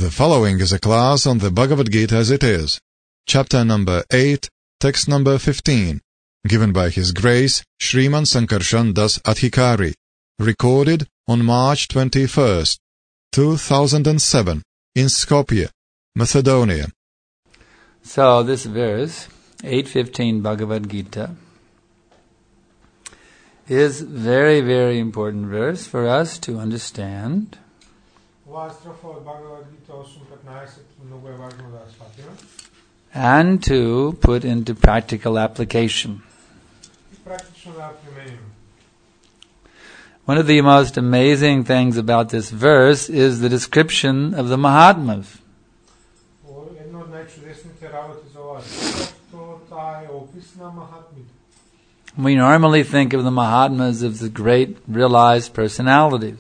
The following is a class on the Bhagavad Gita as it is, chapter number 8, text number 15, given by His Grace Sriman Sankarshan Das Adhikari, recorded on March 21st, 2007, in Skopje, Macedonia. So this verse, 8:15 Bhagavad Gita, is very, very important verse for us to understand. And to put into practical application. One of the most amazing things about this verse is the description of the Mahatmas. We normally think of the Mahatmas as the great realized personalities.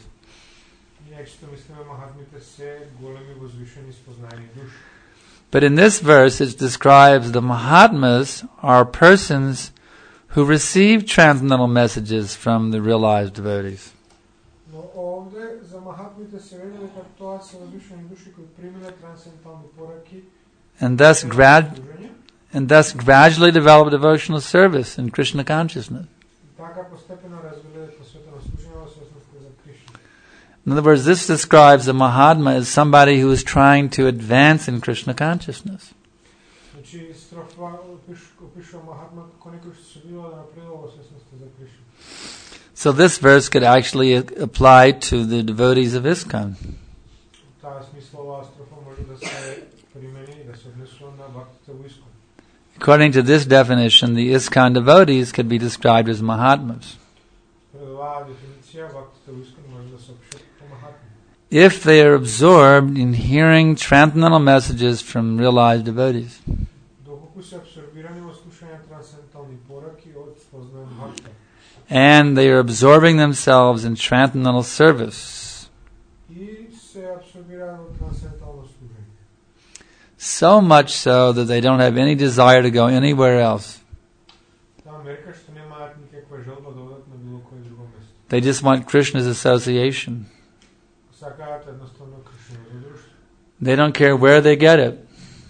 But in this verse it describes the Mahatmas are persons who receive transcendental messages from the realized devotees. And thus gradually develop devotional service in Krishna consciousness. In other words, this describes a Mahatma as somebody who is trying to advance in Krishna consciousness. So this verse could actually apply to the devotees of ISKCON. According to this definition, the ISKCON devotees could be described as Mahatmas. If they are absorbed in hearing transcendental messages from realized devotees. And they are absorbing themselves in transcendental service. So much so that they don't have any desire to go anywhere else. They just want Krishna's association. They don't care where they get it.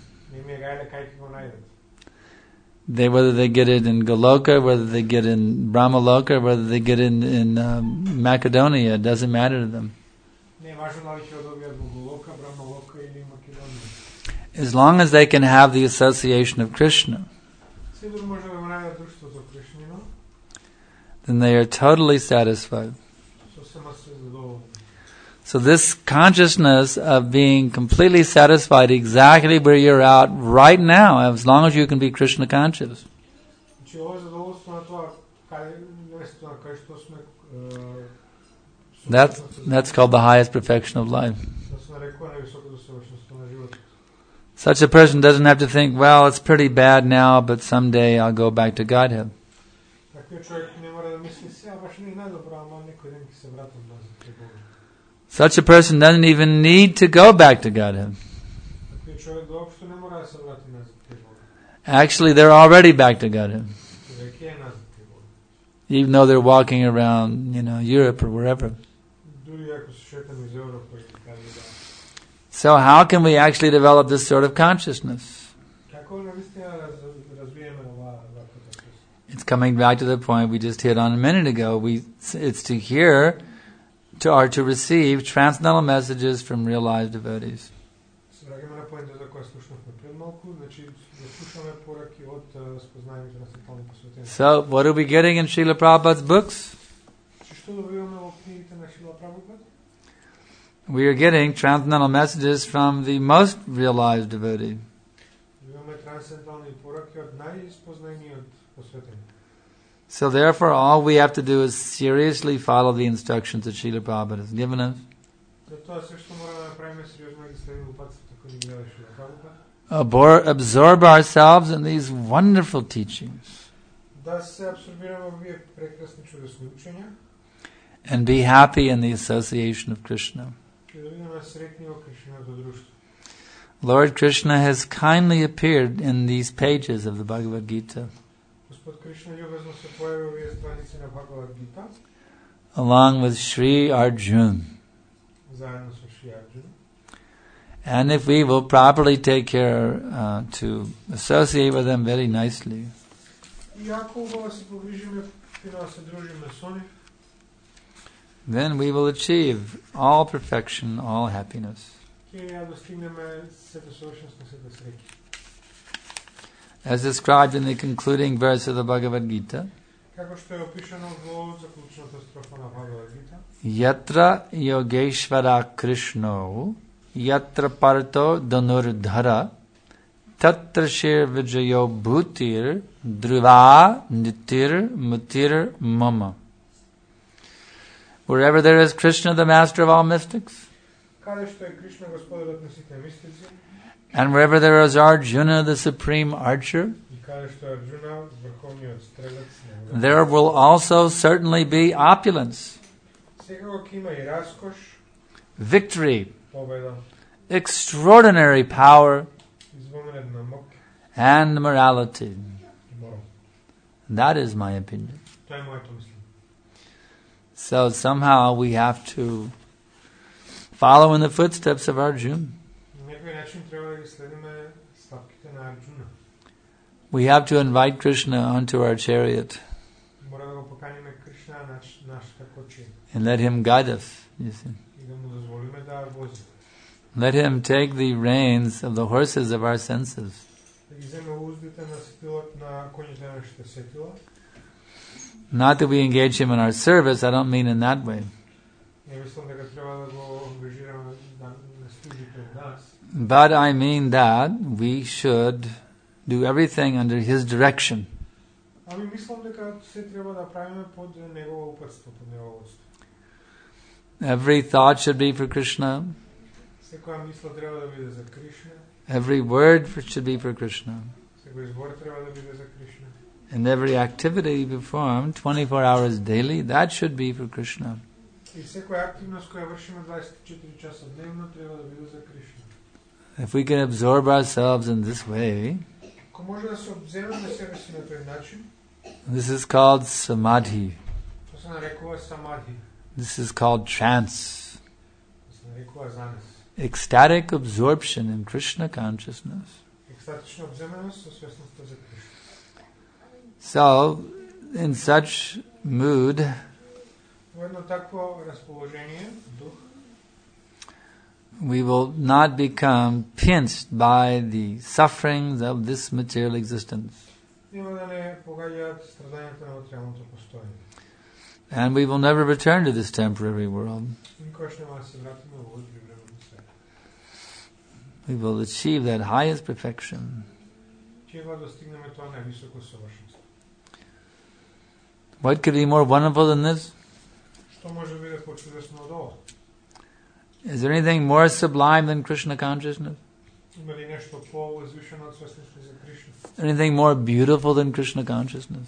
Whether they get it in Goloka, whether they get it in Brahmaloka, whether they get it in Macedonia, it doesn't matter to them. As long as they can have the association of Krishna, then they are totally satisfied. So this consciousness of being completely satisfied exactly where you're at right now, as long as you can be Krishna conscious. That's called the highest perfection of life. Such a person doesn't have to think, well, it's pretty bad now, but someday I'll go back to Godhead. Such a person doesn't even need to go back to Godhead. Actually, they're already back to Godhead. Even though they're walking around, Europe or wherever. So how can we actually develop this sort of consciousness? It's coming back to the point we just hit on a minute ago. It's to hear or to receive transcendental messages from realized devotees. So, what are we getting in Srila Prabhupada's books? We are getting transcendental messages from the most realized devotee. So therefore, all we have to do is seriously follow the instructions that Srila Prabhupada has given us. Absorb ourselves in these wonderful teachings. And be happy in the association of Krishna. Lord Krishna has kindly appeared in these pages of the Bhagavad Gita. Along with Sri Arjuna. And if we will properly take care to associate with them very nicely, then we will achieve all perfection, all happiness. As described in the concluding verse of the Bhagavad Gita, Yatra Yogeshvara Krishno Yatra Parto Dhanurdhara Tatra Shir Vijayo Bhutir Dhruva Nitir Mutir Mama. Wherever there is Krishna, the master of all mystics, and wherever there is Arjuna, the supreme archer, there will also certainly be opulence, victory, extraordinary power, and morality. That is my opinion. So somehow we have to follow in the footsteps of Arjuna. We have to invite Krishna onto our chariot and let him guide us. You see. Let him take the reins of the horses of our senses. Not that we engage him in our service, I don't mean in that way. But I mean that we should do everything under his direction. Every thought should be for Krishna. Every word should be for Krishna. And every activity performed 24 hours daily, that should be for Krishna. If we can absorb ourselves in this way, this is called samadhi. This is called trance. Ecstatic absorption in Krishna consciousness. So, in such mood, we will not become pinched by the sufferings of this material existence. And we will never return to this temporary world. We will achieve that highest perfection. What could be more wonderful than this? Is there anything more sublime than Krishna consciousness? Anything more beautiful than Krishna consciousness?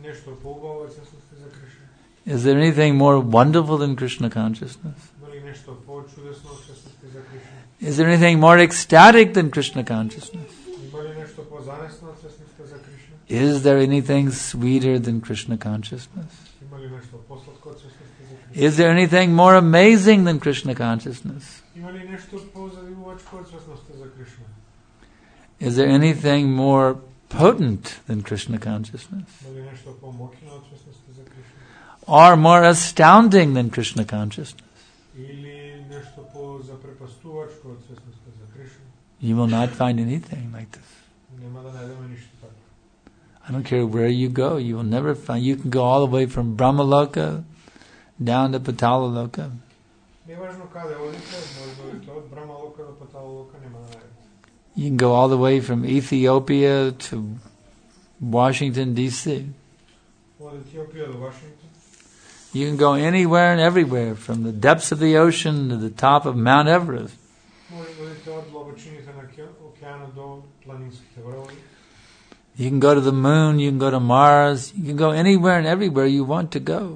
Is there anything more wonderful than Krishna consciousness? Is there anything more ecstatic than Krishna consciousness? Is there anything sweeter than Krishna consciousness? Is there anything more amazing than Krishna consciousness? Is there anything more potent than Krishna consciousness? Or more astounding than Krishna consciousness? You will not find anything like this. I don't care where you go, you will never find. You can go all the way from Brahmaloka down to Patalaloka. You can go all the way from Ethiopia to Washington, D.C. You can go anywhere and everywhere, from the depths of the ocean to the top of Mount Everest. You can go to the moon, you can go to Mars, you can go anywhere and everywhere you want to go.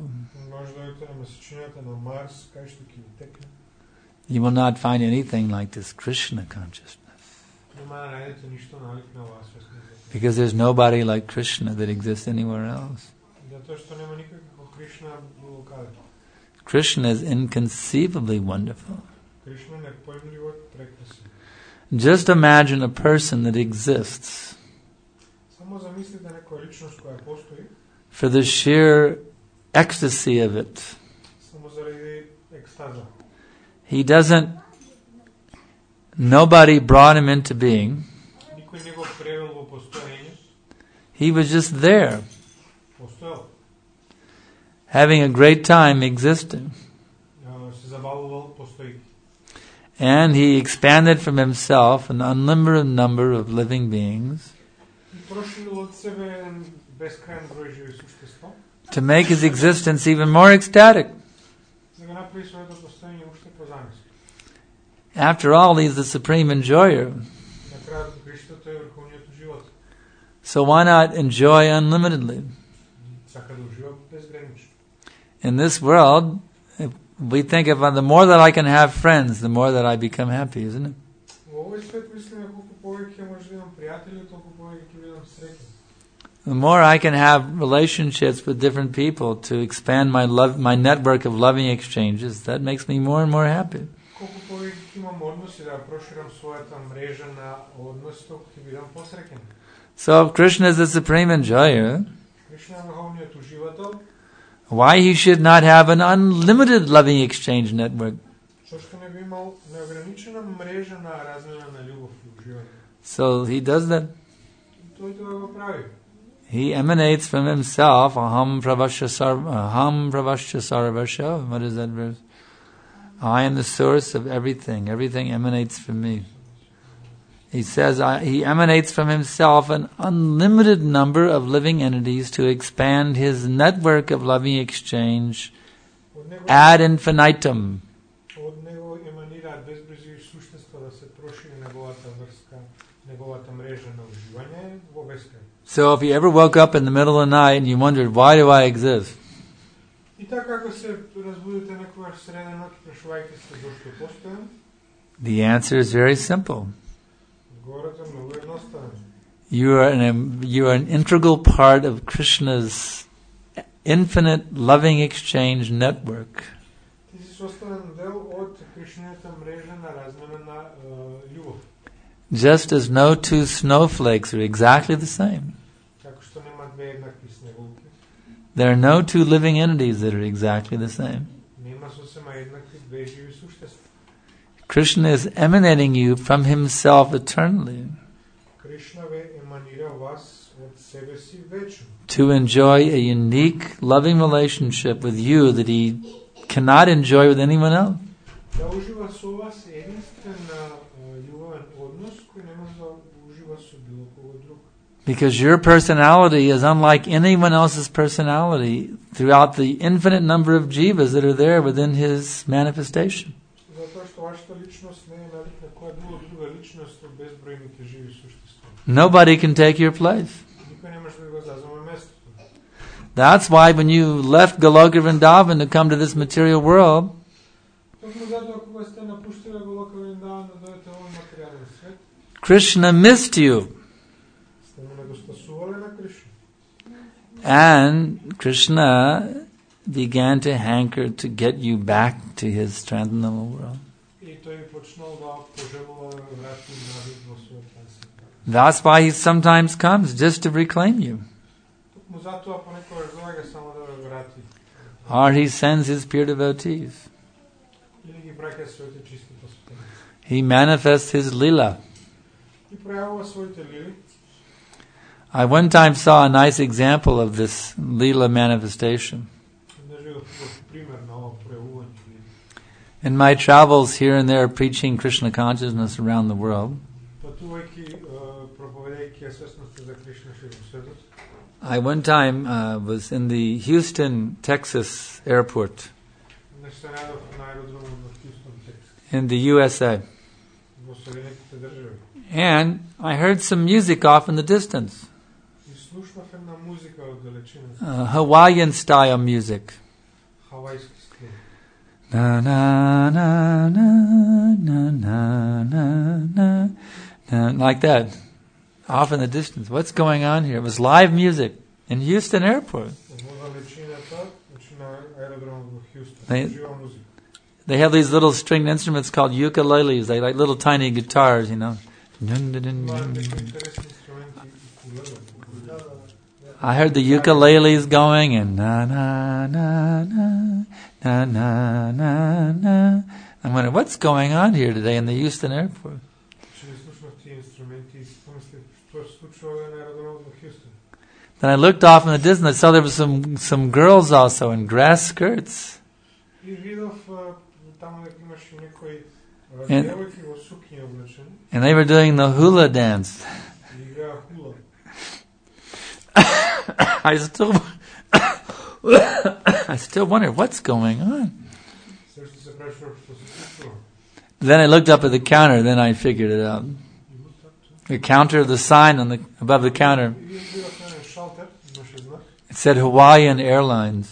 You will not find anything like this Krishna consciousness. Because there's nobody like Krishna that exists anywhere else. Krishna is inconceivably wonderful. Кришна непоимливо прекрасен. Just imagine a person that exists Само замислите некоја личност која постои, for the sheer ecstasy of it. само заради екстаза. Nobody brought him into being. Никој не го превел во постоење, He was just there, постоел. having a great time existing. Се забавувал постојки. And he expanded from himself an unlimited number of living beings И проширил од себе еден бескрајен број живи суштества, to make his existence even more ecstatic. за да направи своето постоење уште позанеско. After all, he's the supreme enjoyer. На крајот Христото е врховниот живот. So why not enjoy unlimitedly? Сака да ужива безгранично. In this world, if we think of the more that I can have friends, the more that I become happy, isn't it? Во овој свет мислиме колку повеќе може да имам пријатели, толку повеќе ќе бидам среќен. The more I can have relationships with different people to expand my network of loving exchanges, that makes me more and more happy. Колку повеќе ќе имам односи да проширам својата мрежа на односи, толку ќе бидам посреќен. So if Krishna is the supreme enjoyer, Кришна е врховниот уживател, why he should not have an unlimited loving exchange network? зашто не би имал неограничена мрежа на размена на љубов и уживање. So he does that. И тој тоа го прави. He emanates from himself, aham pravasya sarvasya. What is that verse? I am the source of everything. Everything emanates from me. He says he emanates from himself an unlimited number of living entities to expand his network of loving exchange ad infinitum. Од него еманираат безбрежни суштества да се прошири неговата врска, неговата мрежа на уживање во бескај. So if you ever woke up in the middle of the night and you wondered, why do I exist? И така како се разбудите некојаш среде ноќ, прашувајќи се зошто постојам, The answer is very simple. одговорот е многу едноставен. You are an integral part of Krishna's infinite loving exchange network. Ти си составен дел од Кришнината мрежа на размена на љубов. Just as no two snowflakes are exactly the same. Како што нема две еднакви снеголки, There are no two living entities that are exactly the same. нема сосема еднакви две живи суштества. Krishna is emanating you from himself eternally Кришна ве еманира вас од себе си вечно. to enjoy a unique loving relationship with you that he cannot enjoy with anyone else. Да ужива со вас единствен љубовен однос кој не може да ужива со било кого друг. Because your personality is unlike anyone else's personality throughout the infinite number of jivas that are there within his manifestation. Затоа што вашата личност не е налик на која друга личност од безбројните живи суштества. Nobody can take your place. Никој не може да го заземе местото. That's why when you left Goloka Vrindavan to come to this material world, Токму затоа кога сте напуштиле Голока Вриндаван да дојдете во овој материјален свет, Krishna missed you. сте му недостасувале на Кришна. And Krishna began to hanker to get you back to his transcendental world. И тој почнал да пожелува да врати назад во својот трансцендентален. That's why he sometimes comes just to reclaim you. Токму затоа понекогаш доаѓа само да ве врати. Or he sends his pure devotees. Или ги праќа своите чисти посветеници. He manifests his lila. И пројавува своите лили. I one time saw a nice example of this lila manifestation. In my travels here and there preaching Krishna consciousness around the world, I one time was in the Houston, Texas airport in the USA. And I heard some music off in the distance. Hawaiian style music. Na na na na na na na na, like that, off in the distance. What's going on here? It was live music in Houston Airport. They have these little stringed instruments called ukuleles. They like little tiny guitars, you know. I heard the ukuleles going and na na na na na na na na. I'm wondering what's going on here today in the Houston airport. Then I looked off in the distance. I saw there was some girls also in grass skirts. And they were doing the hula dance. I still wonder what's going on. Then I looked up at the counter. Then I figured it out. The counter, the sign on above the counter. It said Hawaiian Airlines.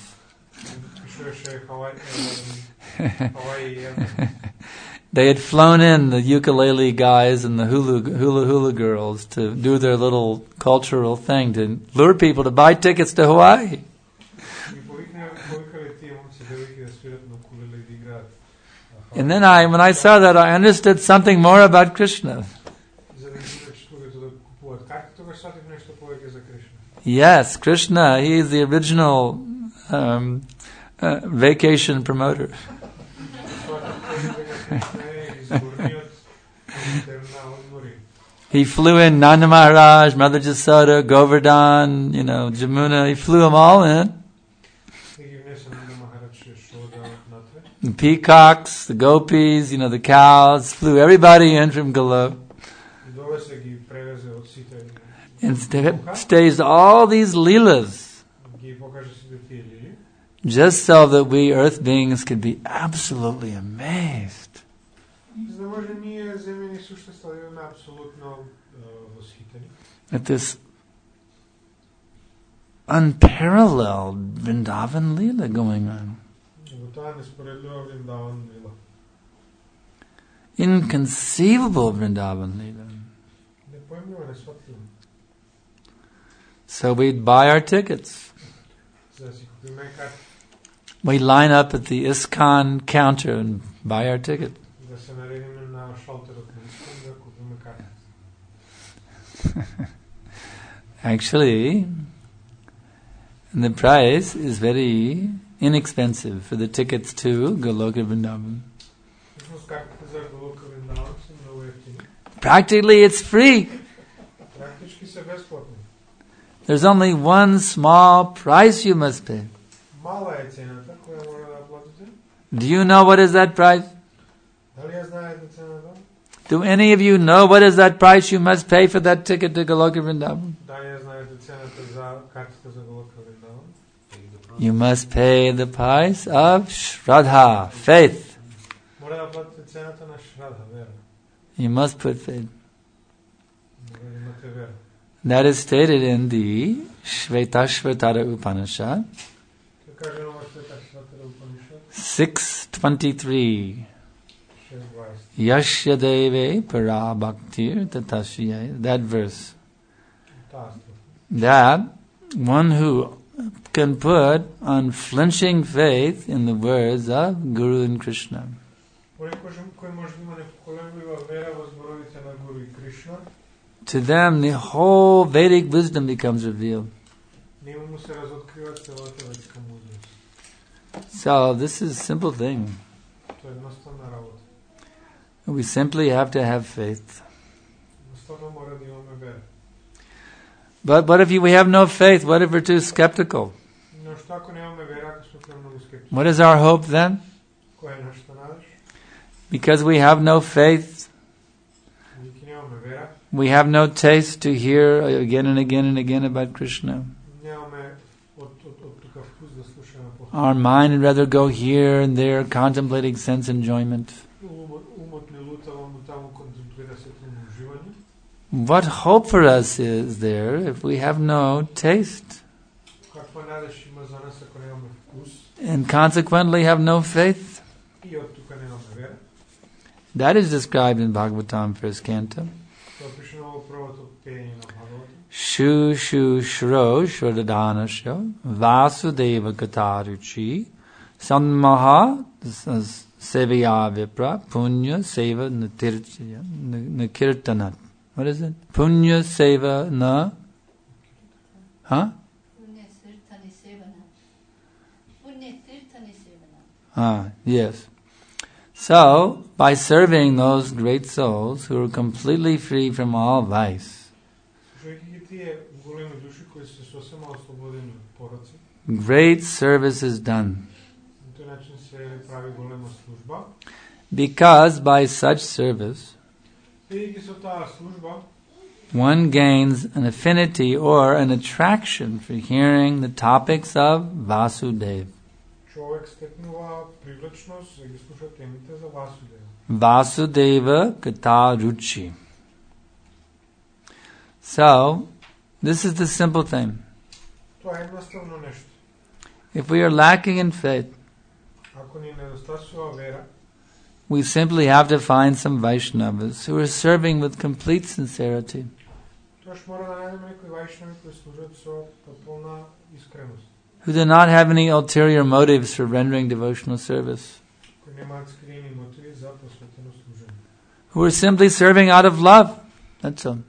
They had flown in the ukulele guys and the hula girls to do their little cultural thing to lure people to buy tickets to Hawaii. And then when I saw that, I understood something more about Krishna. Yes, Krishna, he is the original vacation promoter. He flew in Nanda Maharaj, Mother Jasoda, Govardhan, Jamuna. He flew them all in. The peacocks, the gopis, the cows, flew everybody in from Golok. And stays all these leelas, just so that we earth beings could be absolutely amazed. At this unparalleled Vrindavan Leela going on. Inconceivable Vrindavan Leela. So we'd buy our tickets. We line up at the ISKCON counter and buy our ticket. Actually, the price is very inexpensive for the tickets to Goloka Vrindavan. Practically, it's free. There's only one small price you must pay. Do you know what is that price? Do any of you know what is that price you must pay for that ticket to Goloka Vrindavan? You must pay the price of Shraddha, faith. You must put faith. That is stated in the Shvetashvatara Upanishad, 6:23. Yashya deve para bhaktir tatasya. That verse. That one who can put unflinching faith in the words of Guru and Krishna. To them, the whole Vedic wisdom becomes revealed. So, this is a simple thing. We simply have to have faith. But what if we have no faith? What if we're too skeptical? What is our hope then? Because we have no faith, we have no taste to hear again and again and again about Krishna. Our mind would rather go here and there contemplating sense enjoyment. What hope for us is there if we have no taste? And consequently have no faith? That is described in Bhagavatam, first canto. Shu shu shro shrodadhanasya vasudeva kataruchi sanmaha sevaya vipra punya seva nakirtanat. What is it? Punya seva na? Huh? Yes. So, by serving those great souls who are completely free from all vice, great service is done. Because by such service, one gains an affinity or an attraction for hearing the topics of Vasudeva. Vasudeva Katha Ruchi. So, this is the simple thing. If we are lacking in faith, we simply have to find some Vaishnavas who are serving with complete sincerity. Who do not have any ulterior motives for rendering devotional service. Who are simply serving out of love. That's all.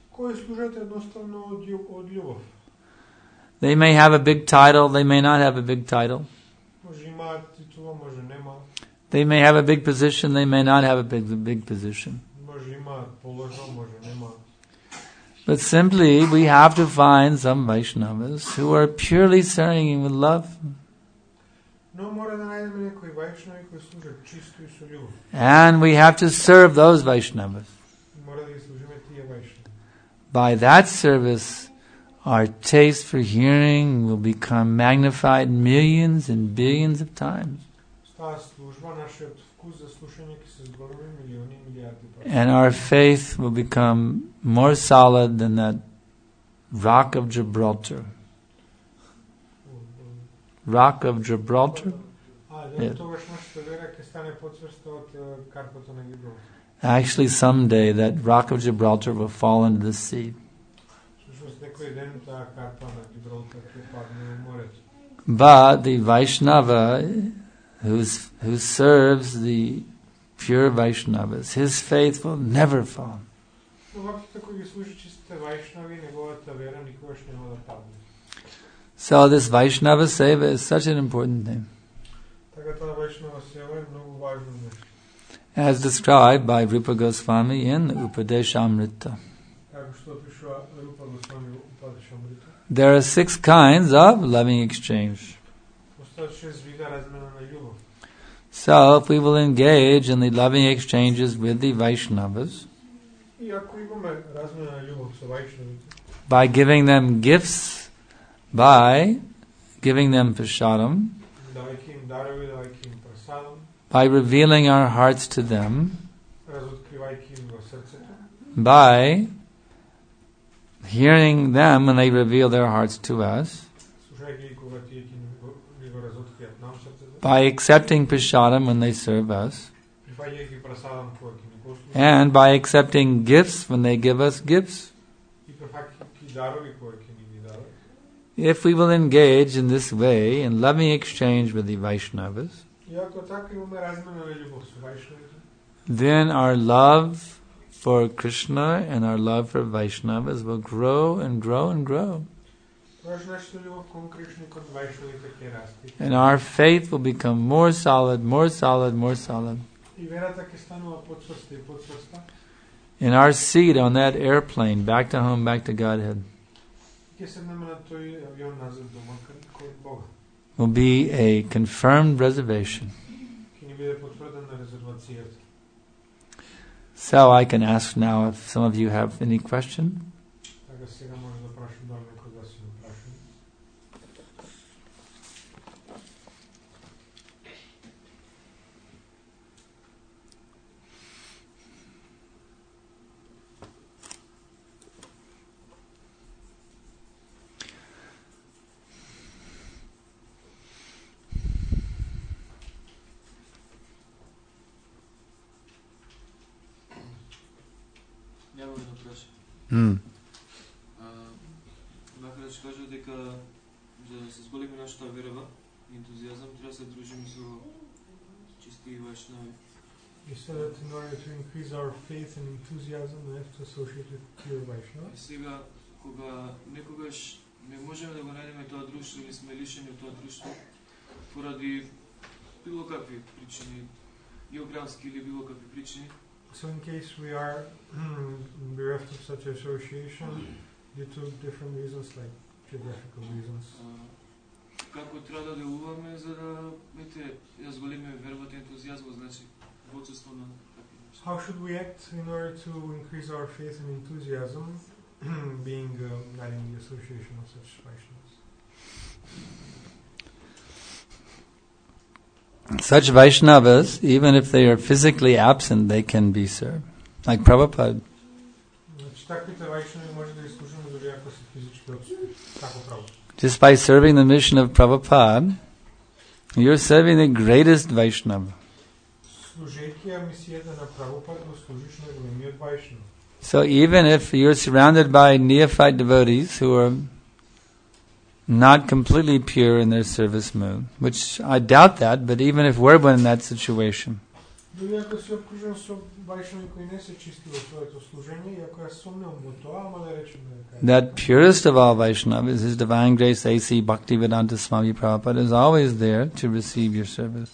They may have a big title, they may not have a big title. They may have a big position, they may not have a big position. But simply, we have to find some Vaishnavas who are purely serving with love. And we have to serve those Vaishnavas. By that service, our taste for hearing will become magnified millions and billions of times. And our faith will become more solid than that rock of Gibraltar. Rock of Gibraltar? Yeah. Actually, someday that rock of Gibraltar will fall into the sea. But the Vaishnava who serves the pure Vaishnavas, his faith will never fall. So this Vaishnava Seva is such an important thing. As described by Rupa Goswami in Upadeshamrita. There are 6 kinds of loving exchange. So if we will engage in the loving exchanges with the Vaishnavas, by giving them gifts, by giving them prasadam, by revealing our hearts to them, by hearing them when they reveal their hearts to us, by accepting prasadam when they serve us, and by accepting gifts when they give us gifts. If we will engage in this way in loving exchange with the Vaishnavas, then our love for Krishna and our love for Vaishnavas will grow and grow and grow. And our faith will become more solid, more solid, more solid. And our seat on that airplane, back to home, back to Godhead, will be a confirmed reservation. So I can ask now if some of you have any question. Бяха да кажа дека за да се зголеми нашата верава и ентузиазам, треба да се дружим со чисти вайшнави. He said that in order to increase our faith and enthusiasm, we have to associate with pure Vaishnavas. И сега, кога некогаш не можеме да го најдеме тоа друштво или сме лишени од тоа друштво, поради било какви причини, географски или било какви причини. So in case we are bereft of such association due to different reasons like geographical reasons. Како треба да делуваме за да ја зголеме вербата и ентузијазмот, значи во одсуство на такви нешта. How should we act in order to increase our faith and enthusiasm, being not in the association of such Vaishnavas? Such Vaishnavas, even if they are physically absent, they can be served. Like Prabhupada. Just by serving the mission of Prabhupada, you're serving the greatest Vaishnava. So even if you're surrounded by neophyte devotees who are not completely pure in their service mood, which I doubt that, but even if we're in that situation, that purest of all Vaishnavas, His Divine Grace A.C. Bhaktivedanta Swami Prabhupada, is always there to receive your service.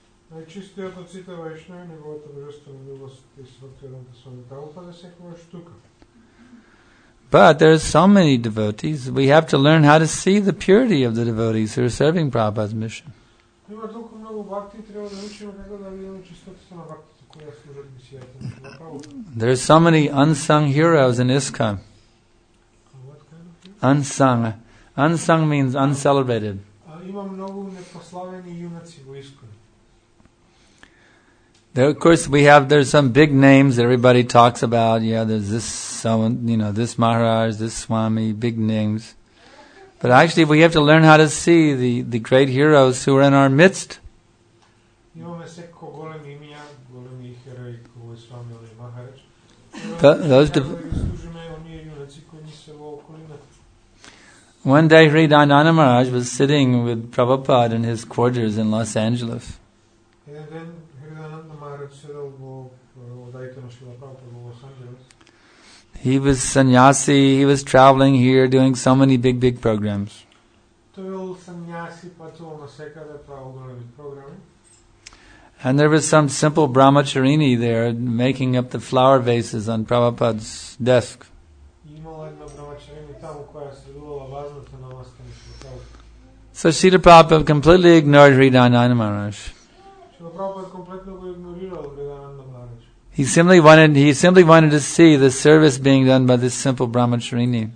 But there are so many devotees, we have to learn how to see the purity of the devotees who are serving Prabhupada's mission. There are so many unsung heroes in ISKCON. Unsung. Unsung means uncelebrated. There, of course, there's some big names that everybody talks about. Yeah, there's this someone, this Maharaj, this Swami, big names. But actually, we have to learn how to see the great heroes who are in our midst. One day, Hridayananda Maharaj was sitting with Prabhupada in his quarters in Los Angeles. He was sannyasi, he was traveling here, doing so many big programs. And there was some simple brahmacharini there making up the flower vases on Prabhupada's desk. So Srila Prabhupada completely ignored Hridayananda Maharaj. He simply wanted to see the service being done by this simple brahmacharini.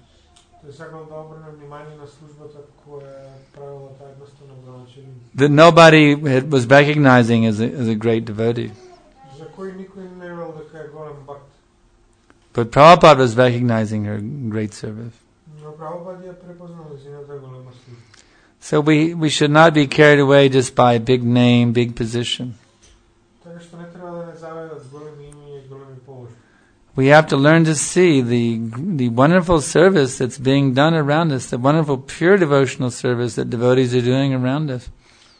That nobody was recognizing as a great devotee. But Prabhupada was recognizing her great service. So we should not be carried away just by a big name, big position. We have to learn to see the wonderful service that's being done around us, the wonderful pure devotional service that devotees are doing around us.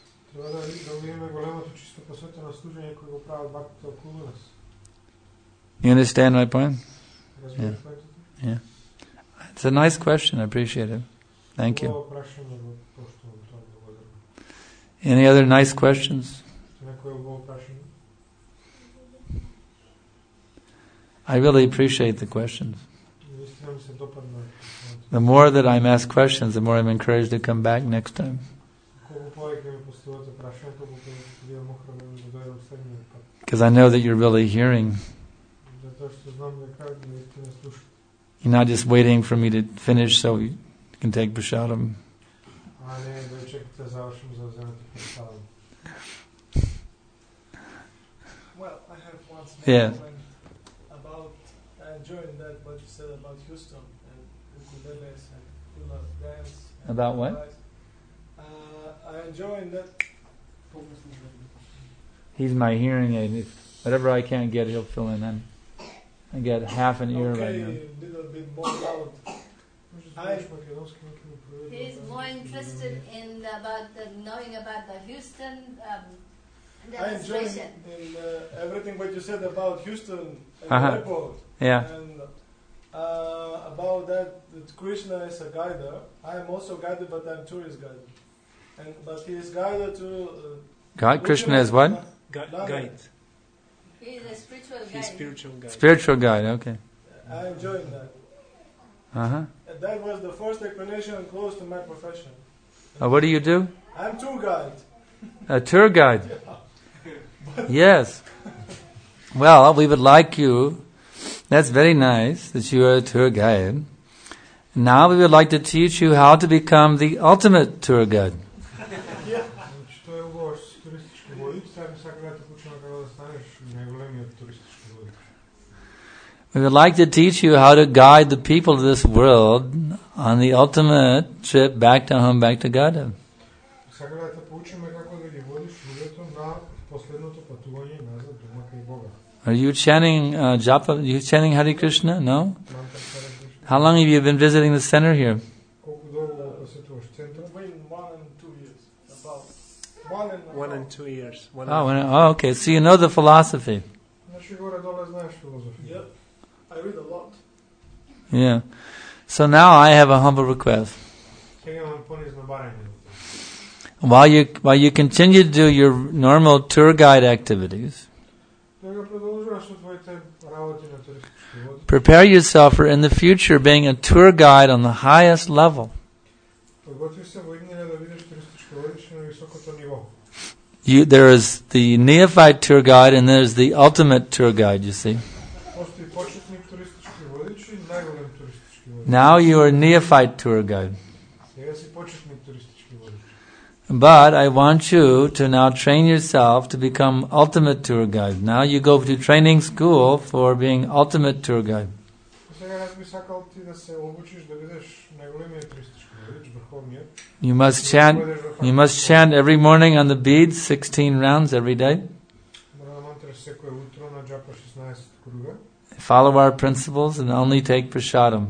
You understand my point? Yeah. It's a nice question. I appreciate it. Thank you. Any other nice questions? I really appreciate the questions. The more that I'm asked questions, the more I'm encouraged to come back next time. Because I know that you're really hearing. You're not just waiting for me to finish so you can take prasadam. Well, I have one small comment about, I enjoyed that what you said about Houston and ukuleles and hula dance. About what? I enjoyed that. He's my hearing aid. Whatever I can't get, he'll fill in. I get half an ear right now. Okay, a little bit more loud. He's more interested in knowing about the Houston I enjoy in everything what you said about Houston and the airport. Yeah. And about that Krishna is a guide. I am also guided, but I'm tourist guide. But he is guided to... God, Krishna is what? Guide. He is a spiritual guide. He's spiritual guide. Spiritual guide, okay. I enjoy that. Uh-huh. And that was the first explanation close to my profession. What do you do? I'm tour guide. A tour guide. Yes. Well, we would like you, that's very nice that you are a tour guide. Now we would like to teach you how to become the ultimate tour guide. We would like to teach you how to guide the people of this world on the ultimate trip back to home, back to Godhead. Are you chanting japa? Are you chanting Hare Krishna? No? How long have you been visiting the center here? 1 and 2 years. Okay. So you know the philosophy. Yep. I read a lot. Yeah. So now I have a humble request. While you continue to do your normal tour guide activities, prepare yourself for in the future being a tour guide on the highest level. There is the neophyte tour guide and there's the ultimate tour guide, you see. Now you are neophyte tour guide. But I want you to now train yourself to become ultimate tour guide. Now you go to training school for being ultimate tour guide. You must chant every morning on the beads 16 rounds every day. Follow our principles and only take prasadam.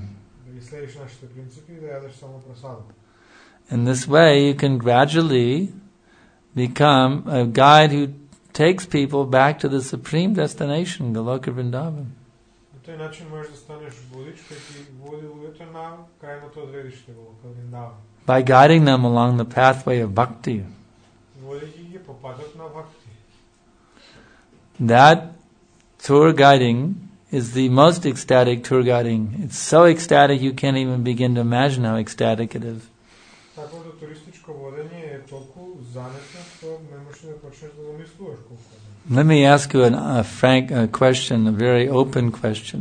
In this way, you can gradually become a guide who takes people back to the supreme destination, Goloka Vrindavan. By guiding them along the pathway of bhakti. That tour guiding is the most ecstatic tour guiding. It's so ecstatic you can't even begin to imagine how ecstatic it is. Let me ask you a frank question, a very open question.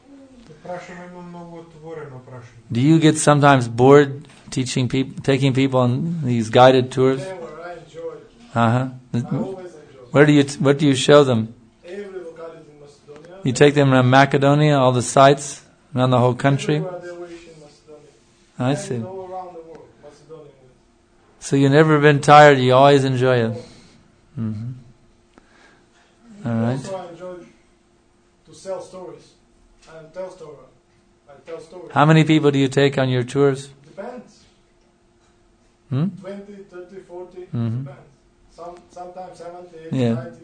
Do you get sometimes bored taking people on these guided tours? Never, I enjoy it. Uh-huh. I always enjoy it. What do you show them? Every locality in Macedonia. You take them around Macedonia, all the sites, around the whole country? Everywhere they wish in Macedonia. I see. And all around the world, Macedonia. So you've never been tired, you always enjoy it. Mm-hmm. All right. Also, I enjoy to sell stories. I tell stories. How many people do you take on your tours? Depends. 20, 30, 40, Mm-hmm. depends. Sometimes 70, 80, Yeah. 90.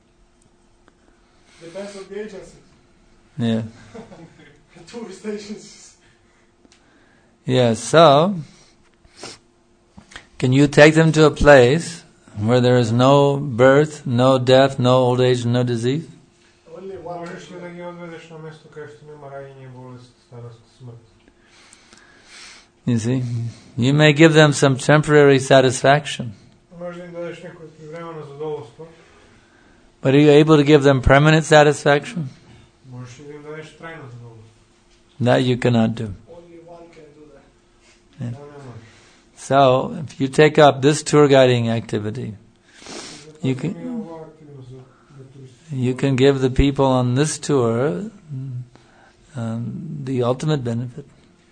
Depends on the agency. Yeah. Tourist agencies. Yeah, so can you take them to a place where there is no birth, no death, no old age, no disease? Only one. Можеш ли да ги одведеш на место каде што нема раѓање, болест, старост, смрт? You see, you may give them some temporary satisfaction. Може да им дадеш некој привремено задоволство. But are you able to give them permanent satisfaction? Можеш ли да им дадеш трајно задоволство? That you cannot do. Only one can do that. Yeah. So, if you take up this tour guiding activity, you can give the people on this tour the ultimate benefit.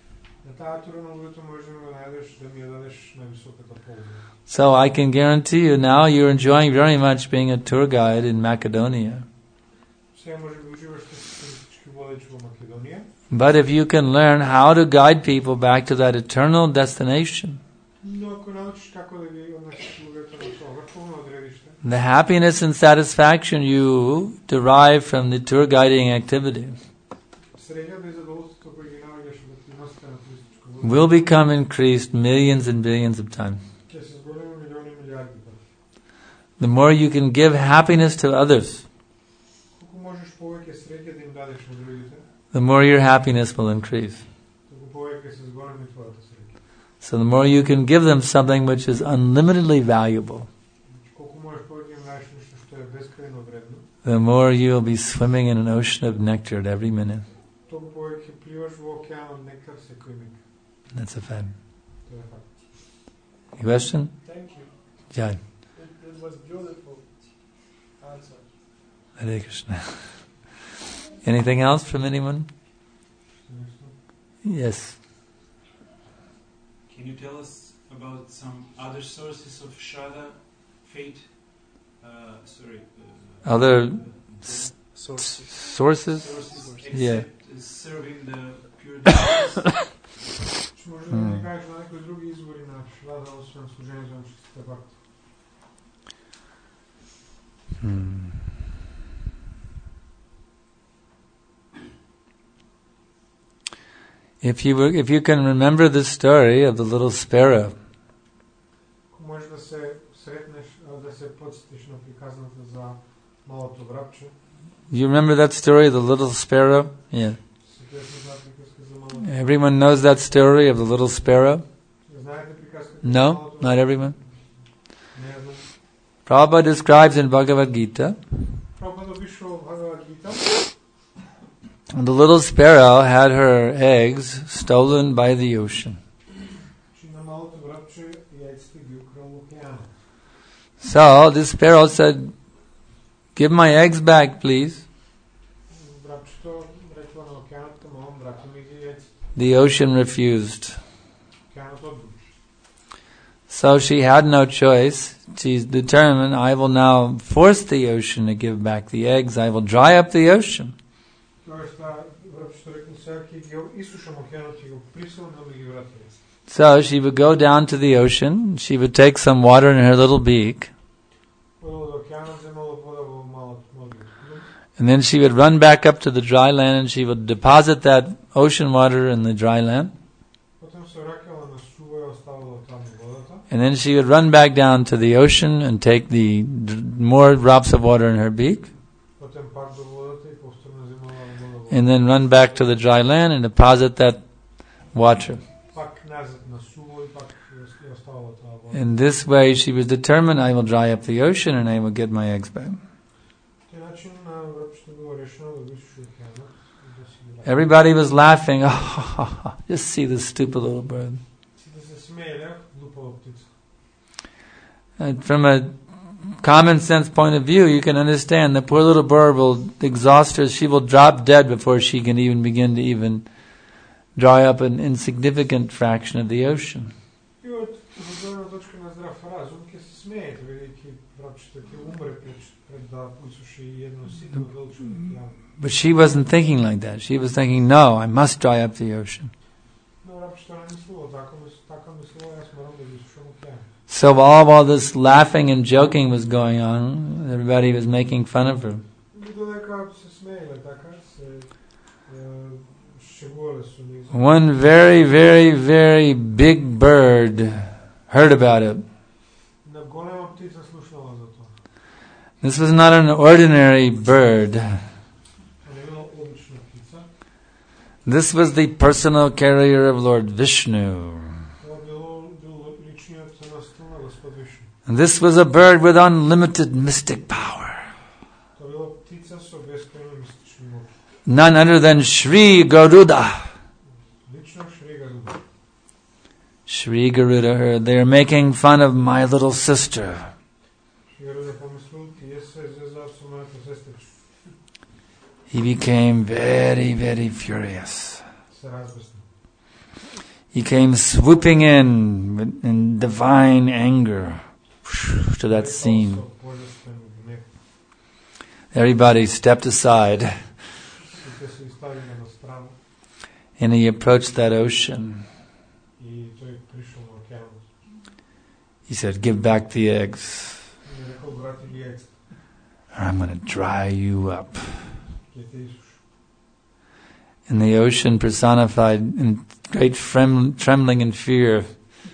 So I can guarantee you now you're enjoying very much being a tour guide in Macedonia. But if you can learn how to guide people back to that eternal destination, The happiness and satisfaction you derive from the tour guiding activity Среќата и задоволството кои ги наоѓаш во активноста на туристичко водање will become increased millions and billions of times. ќе се зголеми милиони и милиарди пати. The more you can give happiness to others, Колку можеш повеќе среќа да им дадеш на другите, the more your happiness will increase. толку повеќе се зголеми твојата среќа. So the more you can give them something which is unlimitedly valuable, Колку можеш повеќе им дадеш нешто што е бескрајно вредно, the more you will be swimming in an ocean of nectar at every minute. толку повеќе пливаш во океанот нектар секој миг. That's a fact. Тоа е факт. Any question? Thank you. Jai. It was beautiful answer. Hare Krishna. Anything else from anyone? Yes. Can you tell us about some other sources of Shraddha, faith? Other Sources. sources? Except Yeah. serving the pure devotees. Може да ни кажеш на некои други извори на Шрада, освен служението на чистите бхакти? If you can remember the story of the little sparrow, Ако можеш да се сретнеш, да се подсетиш на приказната за малото врабче, you remember that story of the little sparrow? Yeah. сетиш на приказка за малото. Everyone knows that story of the little sparrow? Знаете приказката за No, малото not everyone. Не знам. Prabhupada describes in Bhagavad Gita, Прабхупада пише во Бхагавад Гита, the little sparrow had her eggs stolen by the ocean. че на малото врабче яйците ги украл океана. So this sparrow said, "Give my eggs back, please." Врабчето рекла на океанот, молам, брати ми ги яйците. The ocean refused. Океанот одбил. So she had no choice. She's determined, I will now force the ocean to give back the eggs. I will dry up the ocean. Тоест, врабчето рекла, сега ќе ги исушам океанот, ќе го присилам да ми ги врати яйците. So she would go down to the ocean. She would take some water in her little beak. Одела до океанот, земала вода во малот мозгот. And then she would run back up to the dry land and she would deposit that ocean water in the dry land. Потом се враќала на сува и оставала таму водата. And then she would run back down to the ocean and take the more drops of water in her beak. Потом пак до водата и повторно земала вода во And then run back to the dry land and deposit that water. пак назад на сува и пак ја оставала таа вода. In this way she was determined, I will dry up the ocean and I will get my eggs back. Тој начин врабчето било решено да го исуши океанот и да си ги врати. Everybody was laughing. Oh, just see this stupid little bird. Сите се смееле, глупава птица. And from a common sense point of view, you can understand the poor little bird will exhaust her. She will drop dead before she can even begin to even dry up an insignificant fraction of the ocean. И од гледна точка на здрав разум ќе се смеете, бидејќи врабчето ќе умре пред да исуши едно ситно велче океан. But she wasn't thinking like that. She was thinking, no, I must dry up the ocean. Но врабчето не мислило така мислило, јас морам да ги исушам океан. So while this laughing and joking was going on, everybody was making fun of her. И додека се смееле така, се шегувале со низ. One very, very, very big bird heard about it. На голема птица слушнала за тоа. This was not an ordinary bird. Не била обична птица. This was the personal carrier of Lord Vishnu. Тоа бил личниот настил на Господ Вишну. And this was a bird with unlimited mystic power. Тоа била птица со бескрајно мистични моќи. None other than Shri Garuda. Лично Шри Гаруда. Shri Garuda heard, they are making fun of my little sister. Шри Гаруда помислил, тие се зезаат со мојата сестричка. He became very, very furious. Се разбесна. He came swooping in divine anger to that scene. Со божествен гнев. Everybody stepped aside Сите се изставиле на страна and he approached that ocean. и тој пришол на океанот. He said, give back the eggs. И рекол, брати яйца. Or I'm going to dry you up. Ќе те исуша. In the ocean personified in great trembling and fear,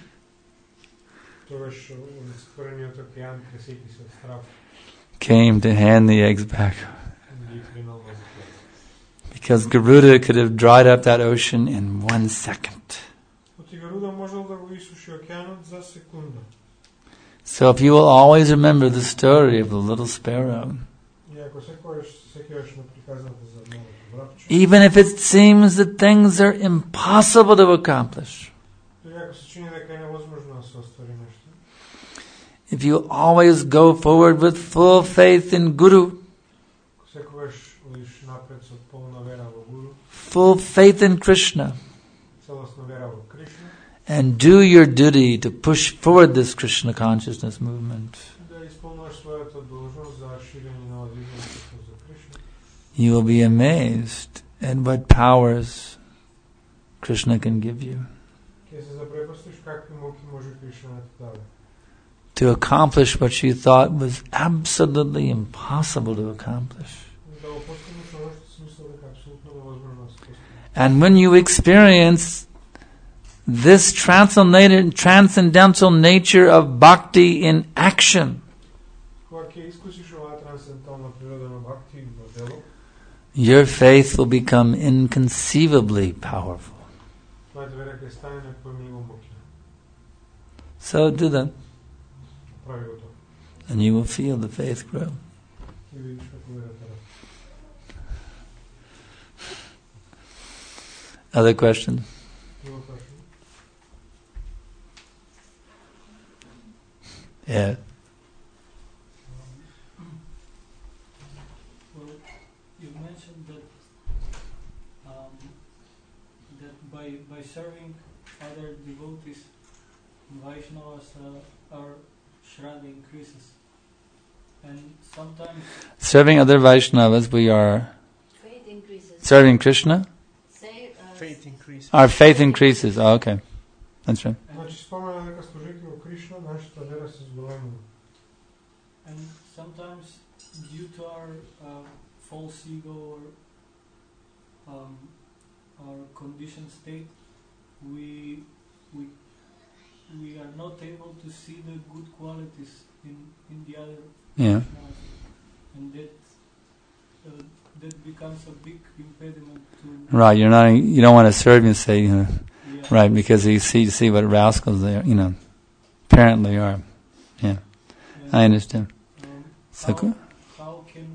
Тогаш олицетворениот океан тресејќи се од страв came to hand the eggs back. ги принал во земјата. Because Garuda could have dried up that ocean in 1 second. Оти Гаруда можел да го исуши океанот за секунда. So if you will always remember the story of the little sparrow, И ако секогаш сеќаваш на приказната за малото врапче, even if it seems that things are impossible to accomplish, тоа ако се чини дека е невозможно да се оствари нешто, if you always go forward with full faith in Guru, секогаш одиш напред со полна вера во Гуру, full faith in Krishna, целосна вера во Кришна, and do your duty to push forward this Krishna consciousness movement, да исполнуваш својата должност за ширење на движењето за Кришна, you will be amazed at what powers Krishna can give you ќе се запрепастиш какви моки може Кришна да ти даде. to accomplish what you thought was absolutely impossible to accomplish. Да го постигнеш оно што си мислел дека апсолутно невозможно да се постигне. And when you experience this transcendental nature of bhakti in action, Кога ќе искусиш оваа трансцендентална природа на бхакти во дело, your faith will become inconceivably powerful. твојата вера ќе стане непојмливо моќна. So do that, Прави го тоа. and you will feel the faith grow. Ќе видиш како верата расте. Other questions? Друго прашање? Yeah. Well, you mentioned that that by serving other devotees, Vaishnavas, our Shraddha increases, and sometimes Serving other Vaishnavas, we are Faith increases. serving Krishna. Say, Faith increase. Our faith increases. Oh, okay. That's right. Значи спомена дека служејќи во Кришна, нашата вера се зголемува. and sometimes due to our false ego or our conditioned state, we are not able to see the good qualities in the other Yeah. Vaishnavas. And that becomes a big impediment to Right. You don't want to serve and say, yeah. right, because you see what rascals they are, apparently are. Yeah. I understand. So how, good. how can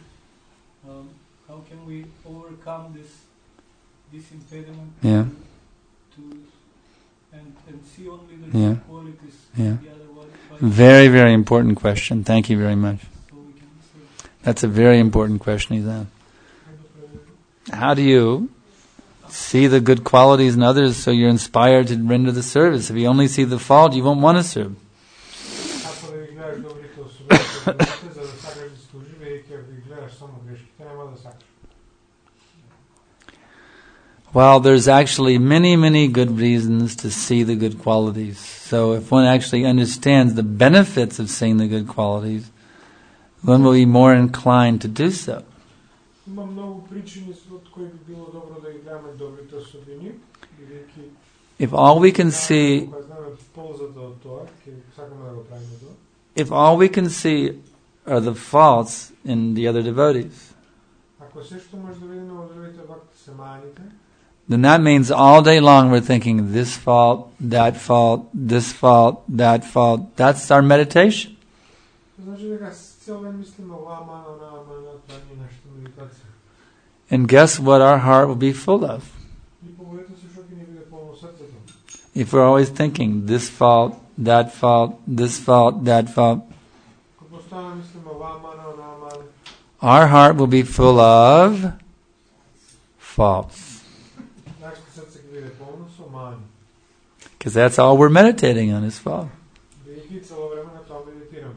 we overcome this impediment Yeah. to and see only the Yeah. good qualities Yeah. in the other one? Very, very important question. Thank you very much. So we can serve. That's a very important question he's asked. How do you see the good qualities in others so you're inspired to render the service? If you only see the fault, you won't want to serve. Ако да ги гледаш добрите особини кај другите, за да сакаш да служи, веќе ако ги гледаш само грешките, нема да сакаш. Well, there's actually many, many good reasons to see the good qualities. So if one actually understands the benefits of seeing the good qualities, one will be more inclined to do so. Има многу причини од кои би било добро да ги гледаме добрите особини, бидејќи If all we can see, кога знаеме ползата од тоа, ќе сакаме да го правиме тоа. if all we can see are the faults in the other devotees, Ако се што може да видиме во другите бакти се маните, then that means all day long we're thinking this fault, that fault, this fault, that fault. That's our meditation. значи дека цел ден мислиме оваа мана, онаа мана, тоа не е нашата медитација. And guess what our heart will be full of? И погодете се што ќе ни биде полно срцето. If we're always thinking this fault, that fault, this fault, that fault, Кога постојано мислиме оваа мана, онаа мана, our heart will be full of faults. нашето срце ќе биде полно со мани. Because that's all we're meditating on is fault. Бидејќи цело време на тоа медитираме.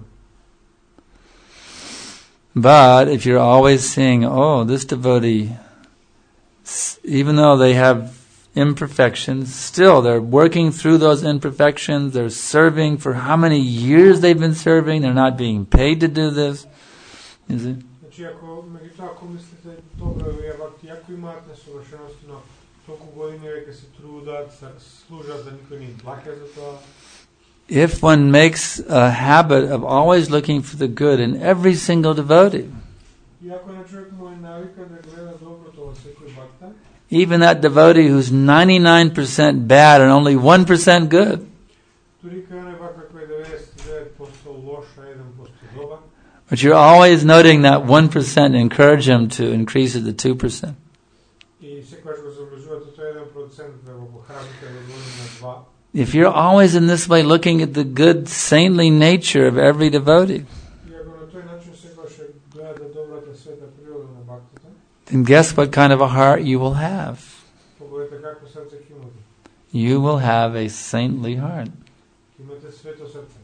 But if you're always seeing, oh, this devotee, even though they have imperfections. Still, they're working through those imperfections. They're serving for how many years they've been serving. They're not being paid to do this. Is it? Значи, ако мислите добро е вакти, ако имаат несовршености, но толку години веќе се трудат, служат, да никој не им плаќа за тоа. If one makes a habit of always looking for the good in every single devotee, И ако на човек му е навика да гледа доброто во секој бакта, even that devotee who's 99% bad and only 1% good, дури кај оној бакта кој е 99% лош, а 1% добар, but you're always noting that 1%, encourage him to increase it to 2%. и секогаш го забележувате тој 1% да го похрабрите да го на 2. If you're always in this way looking at the good, saintly nature of every devotee, И ако на тој начин секогаш гледате добрата света природа на бактата, then guess what kind of a heart you will have? погодете какво срце ќе имате. You will have a saintly heart. Имате свето срце.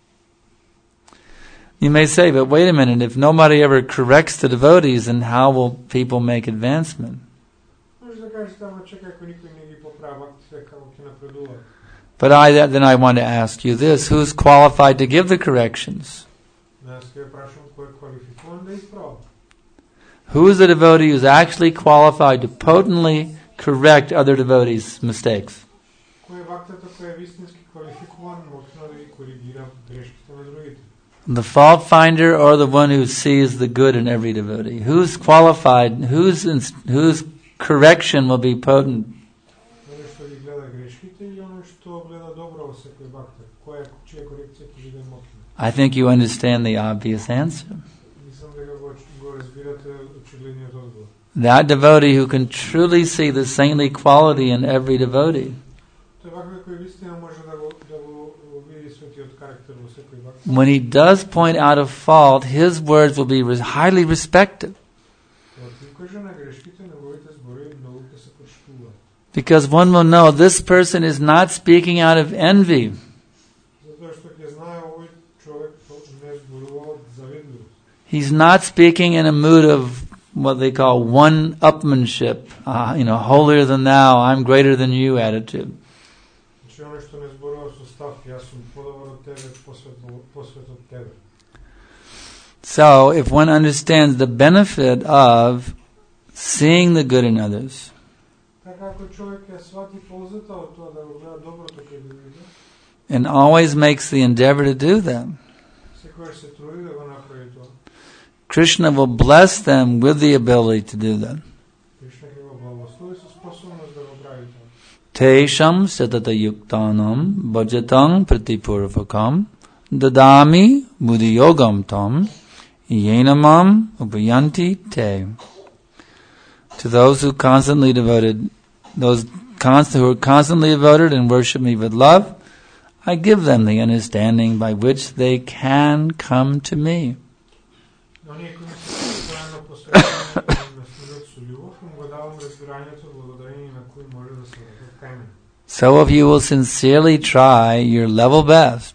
You may say, but wait a minute, if nobody ever corrects the devotees, then how will people make advancement? Може да кажете, ама чекај, ако никој не ги поправи бактите, како ќе напредуваат. But then I want to ask you this, who's qualified to give the corrections? Јас ќе прашам кој е квалификуван да исправува. Who is the devotee who's actually qualified to potently correct other devotees' mistakes? Кој е бактата кој е вистински квалификуван моќно да ги коригира грешките на другите? The fault finder or the one who sees the good in every devotee? Who's qualified, whose correction will be potent? Оној што ги гледа грешките и оној што гледа добро во секој бакта. Која чија корекција ќе биде моќна? I think you understand the obvious answer. Мислам дека го разбирате очигледниот одговор. That devotee who can truly see the saintly quality in every devotee, Тој бакта кој вистина може да го види светиот карактер во секој бакта. when he does point out a fault, his words will be highly respected. Кога ти укаже на грешките, неговите зборови многу ќе се почитуваат. Because one will know this person is not speaking out of envy. Затоа што ќе знае овој човек не зборува од завидливост. He's not speaking in a mood of what they call one-upmanship, holier than thou, I'm greater than you attitude. Значи оној што не зборува со став, јас сум подобар од тебе, посвет од тебе. So, if one understands the benefit of seeing the good in others, Така ако човек ја свати ползата од тоа да го гледа доброто кај другите, and always makes the endeavor to do that, секогаш се труди да го направи тоа. Krishna will bless them with the ability to do that. Кришна ќе го благослови со способност да го прави тоа. Tesham satata yuktanam bhajatang pratipurvakam dadami buddhiyogam tam yenamam upayanti te. To those who constantly devoted, who are constantly devoted and worship me with love, I give them the understanding by which they can come to me. Оние кои се постојано посветени ме служат со љубов, им го давам разбирањето благодарение на кои може да се вратат кај мене. So if you will sincerely try your level best,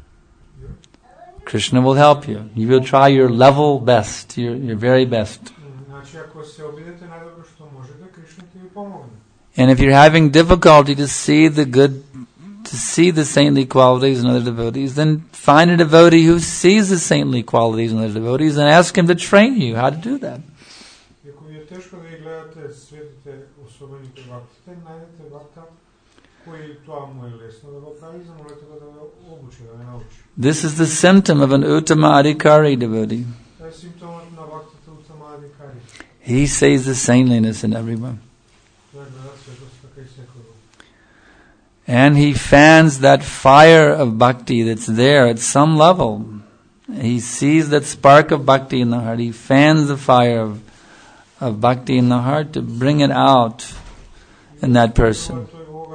Krishna will help you. You will try your level best, your very best. Значи ако се обидете најдобро што можете, Кришна ќе ви помогне. And if you're having difficulty to see the good, to see the saintly qualities in other devotees, then find a devotee who sees the saintly qualities in other devotees and ask him to train you how to do that. Ако ви е тешко да ги гледате светите особените бактите, најдете бакта кој тоа му е лесно да го прави, замолете го да го обучи, да го научи. This is the symptom of an Uttama Adhikari devotee. Тоа е симптомот на бактата Уттама Адикари. He sees the saintliness in everyone. Тоа е гледа светоста кај секој. And he fans that fire of bhakti that's there at some level. He sees that spark of bhakti in the heart. He fans the fire of bhakti in the heart to bring it out in that person.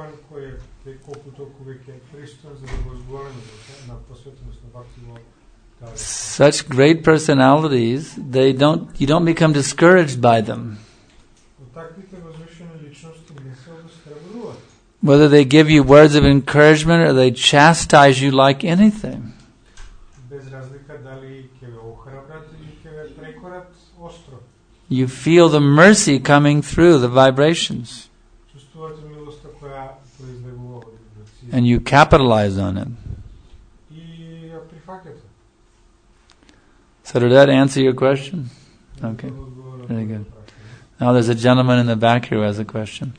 Such great personalities, you don't become discouraged by them. Whether they give you words of encouragement or they chastise you like anything. You feel the mercy coming through the vibrations. and you capitalize on it. И я прифакете. So did that answer your question? Okay, very good. Now there's a gentleman in the back here who has a question.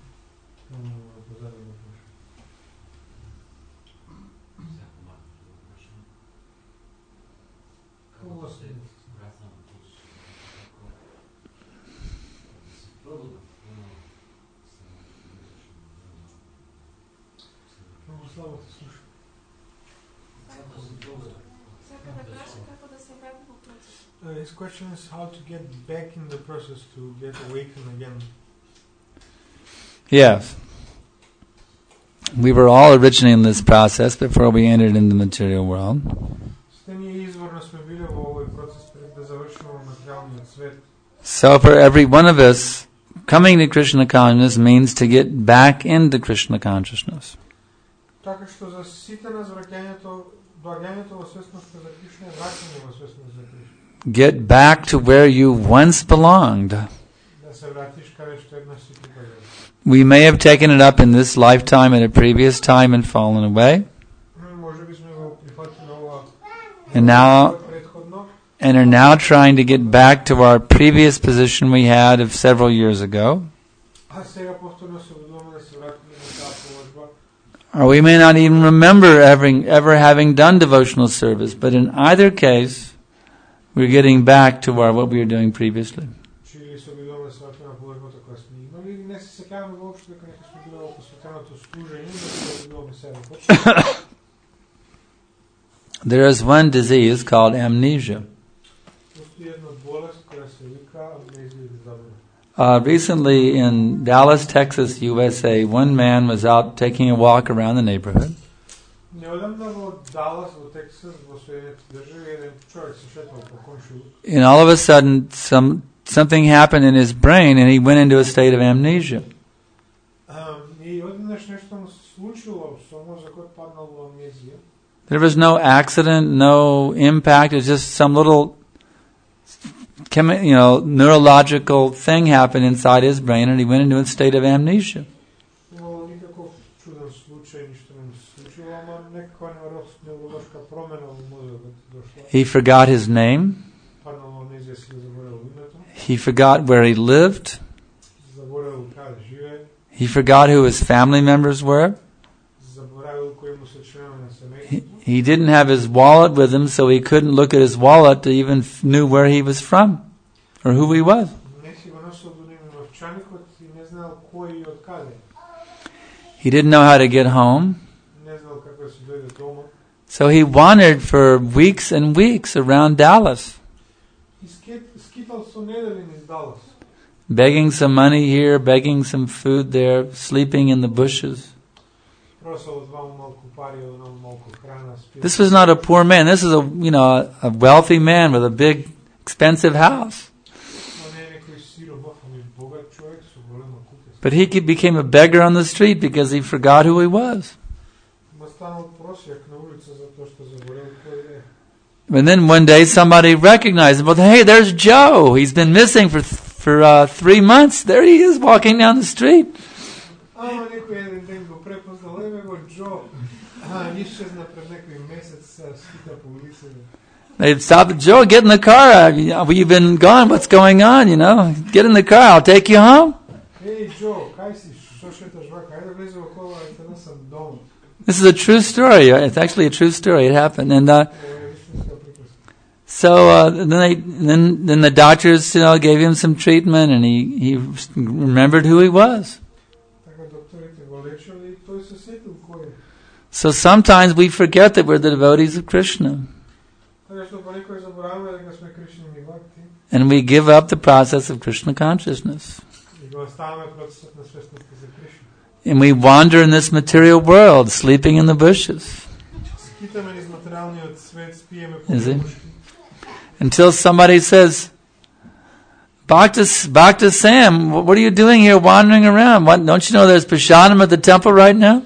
His question is how to get back in the process, to get awakened again. Yes. We were all originally in this process before we entered into the material world. So for every one of us, coming to Krishna consciousness means to get back into Krishna consciousness. Get back to where you once belonged. We may have taken it up in this lifetime at a previous time and fallen away. And are now trying to get back to our previous position we had of several years ago. Or we may not even remember ever having done devotional service, but in either case, we're getting back to what we were doing previously. There is one disease called amnesia. Recently in Dallas, Texas, USA, one man was out taking a walk around the neighborhood. And all of a sudden, something happened in his brain, and he went into a state of amnesia. There was no accident, no impact. It was just some little, neurological thing happened inside his brain, and he went into a state of amnesia. He forgot his name. He forgot where he lived. He forgot who his family members were. He didn't have his wallet with him, so he couldn't look at his wallet to even knew where he was from or who he was. He didn't know how to get home. So he wandered for weeks and weeks around Dallas, begging some money here, begging some food there, sleeping in the bushes. This was not a poor man. This is a wealthy man with a big, expensive house. But he became a beggar on the street because he forgot who he was. And then one day somebody recognized him. Well, hey, there's Joe. He's been missing for 3 months. There he is walking down the street. They stopped. Joe, get in the car. You've been gone. What's going on? Get in the car. I'll take you home. This is a true story. It's actually a true story. It happened, and then the doctors gave him some treatment, and he remembered who he was. So sometimes we forget that we're the devotees of Krishna, and we give up the process of Krishna consciousness. And we wander in this material world, sleeping in the bushes. Is it? Until somebody says, Bhakta Sam, what are you doing here wandering around? Don't you know there's prasadam at the temple right now?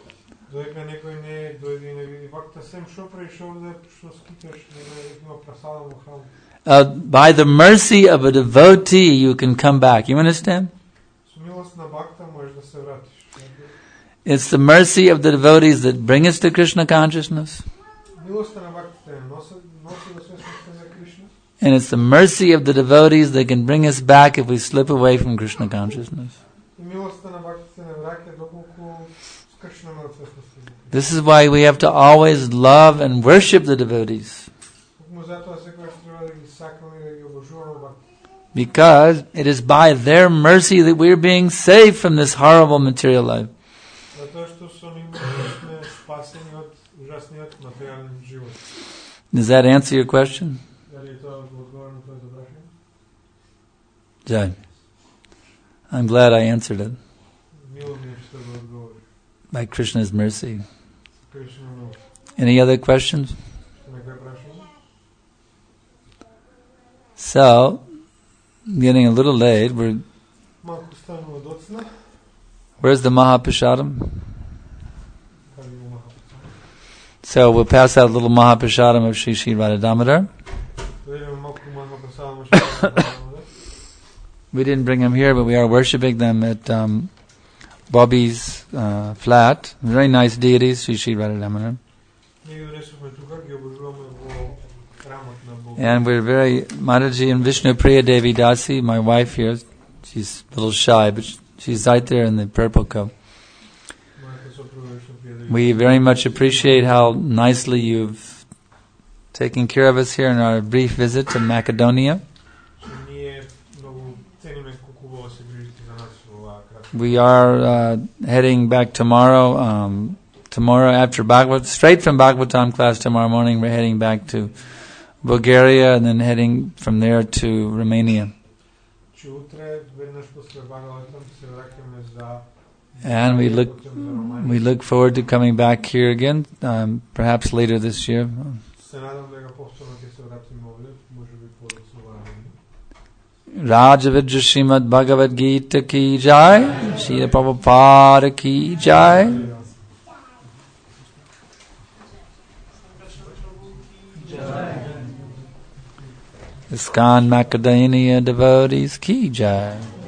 By the mercy of a devotee, you can come back. You understand? It's the mercy of the devotees that bring us to Krishna consciousness. Милостта на бхактите носи до свестността за Кришна. And it's the mercy of the devotees that can bring us back if we slip away from Krishna consciousness. И милостта на бхактите не враќа доколку скршнеме од свестността за Кришна. This is why we have to always love and worship the devotees. Токму затоа секогаш треба да ги сакаме и да ги обожуваме бхактите. Because it is by their mercy that we're being saved from this horrible material life. Затоа што со нив сме спасени од ужасниот материјален живот. Does that answer your question? Дали тоа одговор на твоето прашање? Jai. I'm glad I answered it. Мило ми е што го одговори. By Krishna's mercy. Кришна милост. Any other questions? Што некој прашање? So, getting a little late. Малку станува доцна. Where's the Mahaprashadam? Каде го махапрасадам? So we'll pass out a little Mahaprashadam of Shri Shri Radha Damodar. Дадеме малку махапрасадам што We didn't bring them here, but we are worshipping them at Bobby's flat. Very nice deities, Shri Shri Radha Damodar. Ние ги донесовме тука, ги обожуваме во храмот на Бог. And we're very, Mataji and Vishnu Priya Devi Dasi, my wife here, she's a little shy, but she's right there in the purple coat. We very much appreciate how nicely you've taken care of us here in our brief visit to Macedonia. We are heading back tomorrow. Tomorrow after Bhagavad, straight from Bhagavatam class tomorrow morning, we're heading back to Bulgaria and then heading from there to Romania. And we look forward to coming back here again, perhaps later this year. Rajavidya Srimad Bhagavad Gita ki jai, Srila Prabhupada ki jai. ISKCON Macedonia devotees ki jai.